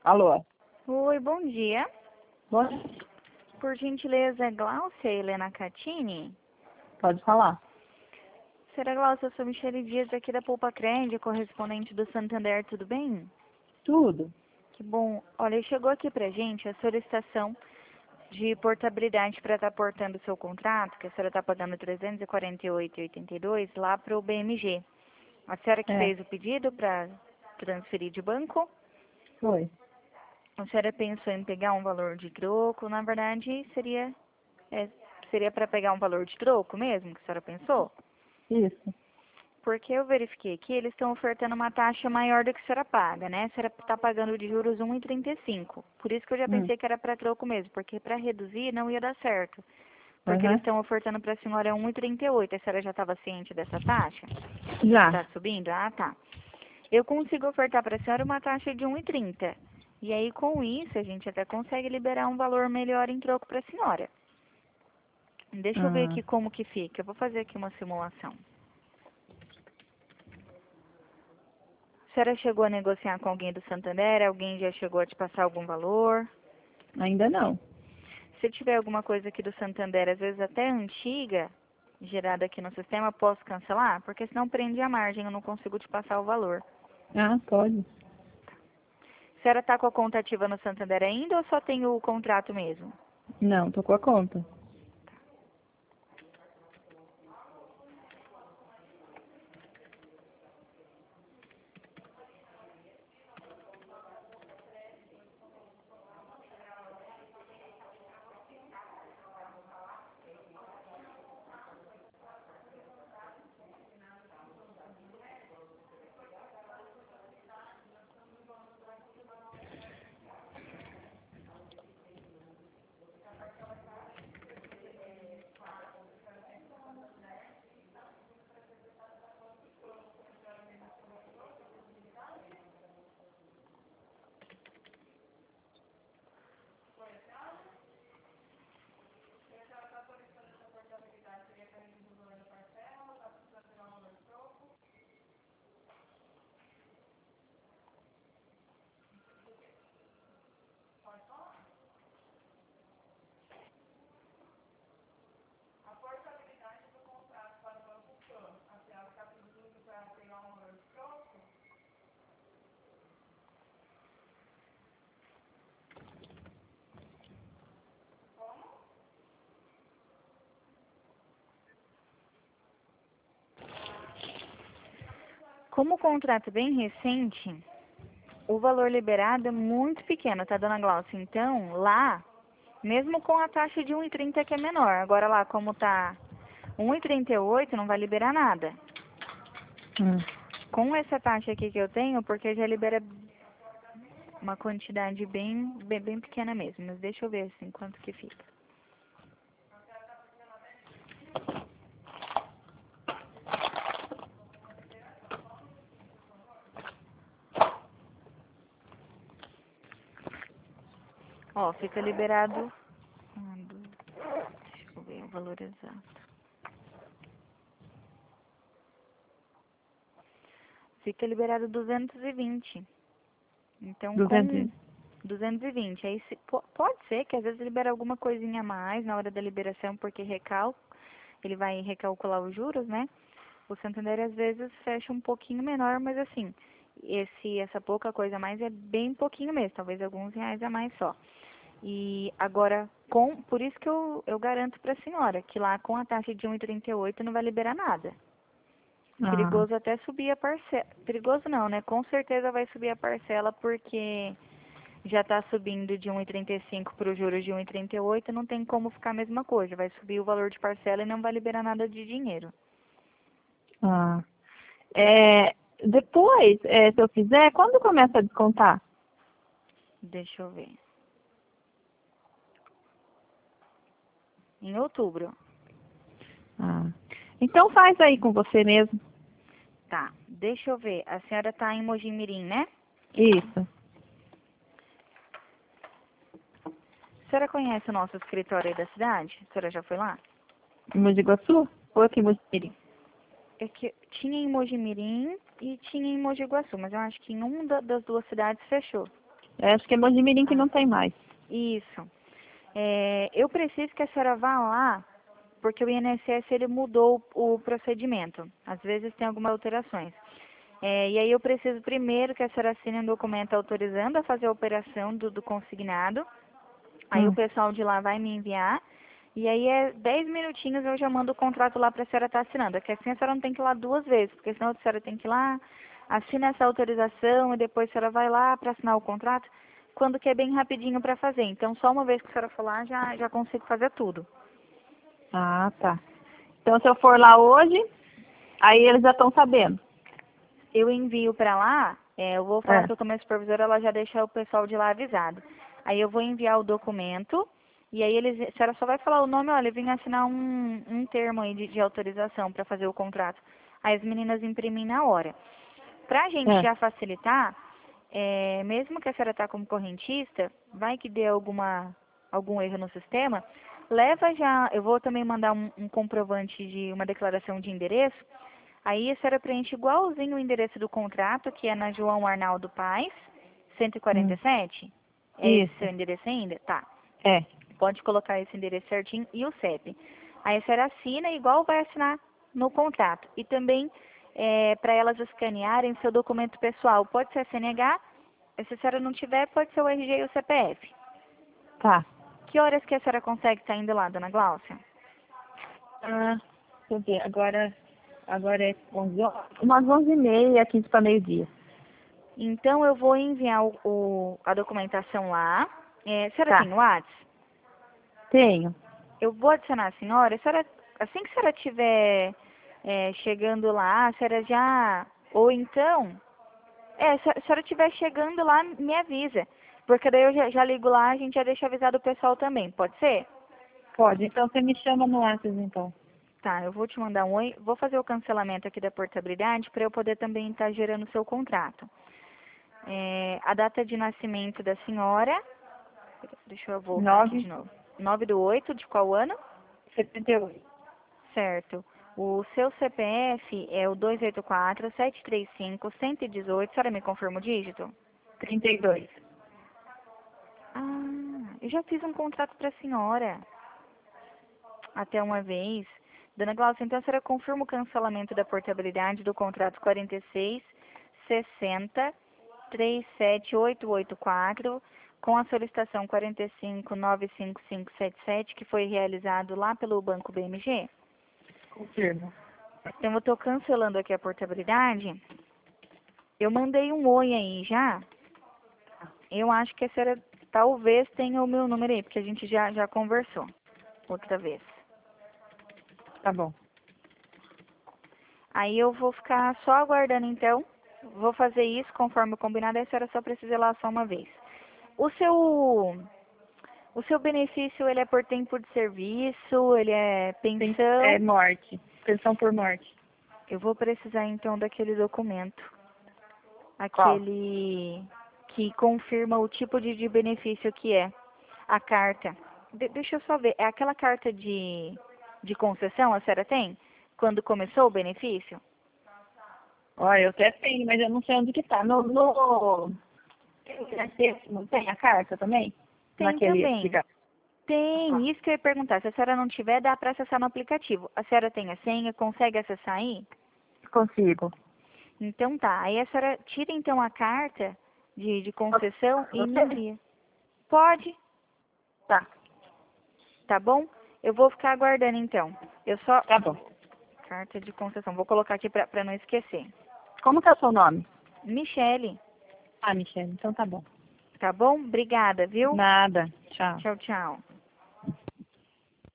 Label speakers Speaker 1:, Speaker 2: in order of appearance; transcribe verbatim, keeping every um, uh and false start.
Speaker 1: Alô?
Speaker 2: Oi, bom dia.
Speaker 1: Bom,
Speaker 2: Por gentileza, Gláucia Helena Catini?
Speaker 1: pode falar.
Speaker 2: Será, Gláucia, eu sou Michele Dias aqui da Poupa Crédito, correspondente do Santander, tudo bem?
Speaker 1: Tudo.
Speaker 2: Que bom. Olha, chegou aqui pra gente a solicitação de portabilidade para estar portando o seu contrato, que a senhora está pagando trezentos e quarenta e oito reais e oitenta e dois centavos lá para o B M G. A senhora que
Speaker 1: É,
Speaker 2: fez o pedido para transferir de banco?
Speaker 1: foi.
Speaker 2: A senhora pensou em pegar um valor de troco? Na verdade, seria é, seria para pegar um valor de troco mesmo, que a senhora pensou?
Speaker 1: Isso.
Speaker 2: Porque eu verifiquei aqui, eles estão ofertando uma taxa maior do que a senhora paga, né? A senhora está pagando de juros um vírgula trinta e cinco. Por isso que eu já
Speaker 1: Hum.
Speaker 2: pensei que era para troco mesmo, porque para reduzir não ia dar certo. Porque eles
Speaker 1: Aham.
Speaker 2: estão ofertando para a senhora um vírgula trinta e oito. A senhora já estava ciente dessa taxa?
Speaker 1: Já.
Speaker 2: Está subindo? Ah, tá. Eu consigo ofertar para a senhora uma taxa de um vírgula trinta. E aí, com isso, a gente até consegue liberar um valor melhor em troco para a senhora. Deixa eu ver
Speaker 1: Ah,
Speaker 2: aqui como que fica. Eu vou fazer aqui uma simulação. A senhora chegou a negociar com alguém do Santander? Alguém já chegou a te passar algum valor?
Speaker 1: ainda não.
Speaker 2: Se tiver alguma coisa aqui do Santander, às vezes até antiga, gerada aqui no sistema, posso cancelar? Porque senão prende a margem, eu não consigo te passar o valor.
Speaker 1: Ah, pode.
Speaker 2: A senhora está com a conta ativa no Santander ainda ou só tem o contrato mesmo?
Speaker 1: Não, tô com a conta.
Speaker 2: Como o contrato é bem recente, o valor liberado é muito pequeno, tá, dona Glaucia? Então, lá, mesmo com a taxa de um vírgula trinta que é menor, agora lá, como tá um vírgula trinta e oito, não vai liberar nada.
Speaker 1: Hum.
Speaker 2: Com essa taxa aqui que eu tenho, porque já libera uma quantidade bem, bem, bem pequena mesmo. Mas deixa eu ver assim quanto que fica. Ó, fica liberado. Ah, do- Deixa eu ver o valor exato. Fica liberado duzentos e vinte. Então, com
Speaker 1: duzentos.
Speaker 2: duzentos e vinte, aí se, po- pode ser que às vezes libere alguma coisinha a mais na hora da liberação, porque recal, ele vai recalcular os juros, né? O Santander às vezes fecha um pouquinho menor, mas assim, esse, essa pouca coisa a mais é bem pouquinho mesmo, talvez alguns reais a mais só. E agora, com, por isso que eu, eu garanto para a senhora, que lá com a taxa de um vírgula trinta e oito não vai liberar nada.
Speaker 1: Ah,
Speaker 2: Perigoso até subir a parcela. Perigoso não, né? Com certeza vai subir a parcela porque já está subindo de um vírgula trinta e cinco para os juros de um vírgula trinta e oito, não tem como ficar a mesma coisa. Vai subir o valor de parcela e não vai liberar nada de dinheiro.
Speaker 1: ah. É, depois, é, se eu fizer, quando começa a descontar?
Speaker 2: Deixa eu ver. Em outubro.
Speaker 1: Ah. Então faz aí com você mesmo.
Speaker 2: Tá. Deixa eu ver. A senhora está em Mojimirim, né?
Speaker 1: Isso.
Speaker 2: A senhora conhece o nosso escritório aí da cidade? A senhora já foi lá?
Speaker 1: Em Mogi Guaçu? Ou aqui em Mogi?
Speaker 2: É que tinha em Mojimirim e tinha em Mogi Guaçu, mas eu acho que em uma da- das duas cidades fechou.
Speaker 1: É, acho que é Mojimirim que não tem mais.
Speaker 2: Isso. É, eu preciso que a senhora vá lá, porque o I N S S ele mudou o procedimento. Às vezes tem algumas alterações. É, e aí eu preciso primeiro que a senhora assine um documento autorizando a fazer a operação do, do consignado. Aí o
Speaker 1: Hum.
Speaker 2: pessoal de lá vai me enviar. E aí é dez minutinhos eu já mando o contrato lá para a senhora estar assinando. É que assim a senhora não tem que ir lá duas vezes, porque senão a senhora tem que ir lá, assina essa autorização e depois a senhora vai lá para assinar o contrato, quando que é bem rapidinho para fazer. Então só uma vez que a senhora for lá já, já consigo fazer tudo.
Speaker 1: Ah, tá. Então se eu for lá hoje, aí eles já estão sabendo.
Speaker 2: Eu envio para lá, é, eu vou falar
Speaker 1: É.
Speaker 2: com a minha supervisora, ela já deixa o pessoal de lá avisado. Aí eu vou enviar o documento, e aí eles, a senhora só vai falar o nome, olha, eu vim assinar um, um termo aí de, de autorização para fazer o contrato. Aí as meninas imprimem na hora. Para a gente
Speaker 1: É.
Speaker 2: já facilitar, é, mesmo que a senhora está como correntista, vai que dê alguma, algum erro no sistema, leva já, eu vou também mandar um, um comprovante de uma declaração de endereço. Aí a senhora preenche igualzinho o endereço do contrato, que é na João Arnaldo Paz, cento e quarenta e
Speaker 1: Hum.
Speaker 2: sete. É esse
Speaker 1: Isso.
Speaker 2: seu endereço ainda? Tá.
Speaker 1: É.
Speaker 2: Pode colocar esse endereço certinho e o C E P. Aí a senhora assina igual vai assinar no contrato. E também é, para elas escanearem seu documento pessoal. Pode ser a C N H, se a senhora não tiver, pode ser o R G e o C P F.
Speaker 1: Tá.
Speaker 2: Que horas que a senhora consegue estar indo lá, dona Gláucia?
Speaker 1: Ah, deixa eu ver. Agora, agora é onze horas. Umas onze e meia, quinze para meio-dia.
Speaker 2: Então eu vou enviar o, o- a documentação lá. É, a senhora
Speaker 1: Tá.
Speaker 2: tem o WhatsApp?
Speaker 1: Tenho.
Speaker 2: Eu vou adicionar a senhora. A senhora, assim que a senhora estiver é, chegando lá, a senhora já. Ou então, é, se a senhora estiver chegando lá, me avisa. Porque daí eu já, já ligo lá, a gente já deixa avisado o pessoal também. Pode ser?
Speaker 1: Pode. Então você me chama no WhatsApp, então.
Speaker 2: Tá, eu vou te mandar um oi. Vou fazer o cancelamento aqui da portabilidade para eu poder também estar gerando o seu contrato. É, a data de nascimento da senhora. Deixa eu voltar aqui de
Speaker 1: nove
Speaker 2: novo. nove do oito, de qual ano?
Speaker 1: setenta e oito.
Speaker 2: Certo. O seu C P F é o dois oito quatro, sete três cinco, um um oito. A senhora me confirma o dígito?
Speaker 1: trinta e dois.
Speaker 2: Ah, eu já fiz um contrato para a senhora. Até uma vez. Dona Glaucia, então a senhora confirma o cancelamento da portabilidade do contrato quarenta e seis, sessenta, trinta e sete, oitocentos e oitenta e quatro, com a solicitação quarenta e cinco, nove cinco cinco sete sete, que foi realizado lá pelo Banco B M G?
Speaker 1: Confirmo.
Speaker 2: Então eu estou cancelando aqui a portabilidade. Eu mandei um oi aí já. Eu acho que a senhora talvez tenha o meu número aí, porque a gente já, já conversou outra vez.
Speaker 1: Tá bom.
Speaker 2: Aí eu vou ficar só aguardando então. Vou fazer isso conforme o combinado, aí a senhora só precisa ir lá só uma vez. O seu, o seu benefício, ele é por tempo de serviço, ele é
Speaker 1: Tem, é
Speaker 2: pensão?
Speaker 1: morte. Pensão por morte.
Speaker 2: Eu vou precisar então daquele documento.
Speaker 1: Qual?
Speaker 2: Aquele que confirma o tipo de, de benefício que é. A carta. De- deixa eu só ver. É aquela carta de, de concessão a senhora tem? Quando começou o benefício?
Speaker 1: Olha, eu até tenho, mas eu não sei onde que tá. No, no... Não tem a carta também?
Speaker 2: Tem
Speaker 1: Naquele
Speaker 2: também.
Speaker 1: aplicativo.
Speaker 2: Tem, isso que eu ia perguntar. Se a senhora não tiver, dá para acessar no aplicativo. A senhora tem a senha, consegue acessar aí?
Speaker 1: Consigo.
Speaker 2: Então tá. Aí a senhora tira então a carta de, de concessão e me
Speaker 1: Você?
Speaker 2: envia. Pode,
Speaker 1: Tá.
Speaker 2: tá bom? Eu vou ficar aguardando então. Eu só.
Speaker 1: Tá bom.
Speaker 2: Carta de concessão. Vou colocar aqui para não esquecer.
Speaker 1: Como que é o seu nome?
Speaker 2: Michele,
Speaker 1: Ah, Michelle. Então tá bom.
Speaker 2: tá bom? Obrigada, viu?
Speaker 1: Nada. Tchau.
Speaker 2: Tchau, tchau.